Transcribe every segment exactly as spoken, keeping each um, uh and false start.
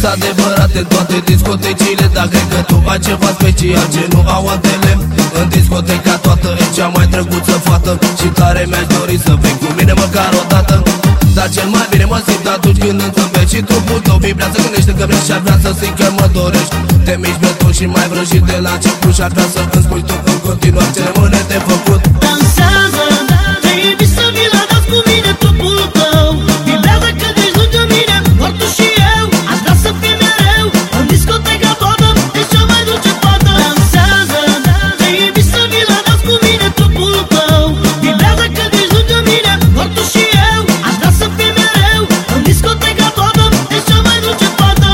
sunt adevărat în toate discotecile, dar cred că tu ai ceva special ce nu au altele. În discoteca toată e cea mai drăguță fată și tare mi-aș dori să vii cu mine măcar o dată. Dar cel mai bine mă simt atunci când îmi zâmbești și trupul tău vibrează, gândește că vrei și ar vrea să simt că mă dorești. Te miști beton și mai vrăjit de la început și ar vrea să îmi spui tu în continuare ce rămâne de făcut. Dansează, te invit să vii la dans cu mine, trupul tău vibrează când ești lângă mine, doar tu și eu. Aș vrea să fii mereu în discoteca toată, ești cea mai dulce fată. Dansează, te invit să vii la dans cu mine, trupul tău vibrează când ești lângă mine, doar tu și eu. Aș vrea să fii mereu în discoteca toată, ești cea mai dulce fată.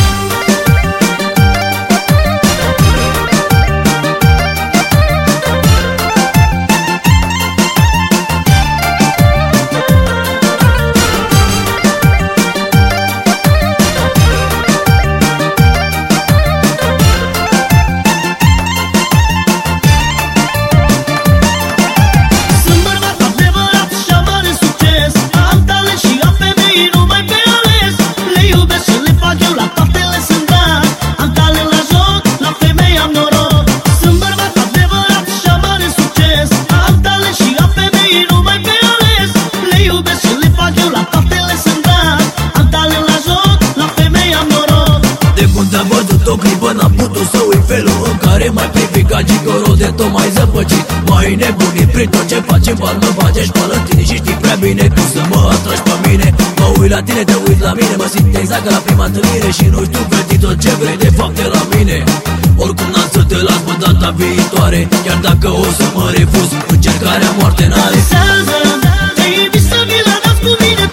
O clipă n-am putut să uit felul în care m-ai privit ca gigoro de tot mai zăpăcit. M-ai nebunit prin tot ce faci, în bal mă bage școală în tine și știi prea bine cum să mă atragi pe mine. Mă uit la tine, te uit la mine, mă simt exact ca la prima întâlnire și nu știu vedi tot ce vrei de fapt de la mine. Oricum n-am să te las pe data viitoare, chiar dacă o să mă refuz, încercarea moarte n-are. Dansează, te invit să vii la dans cu mine,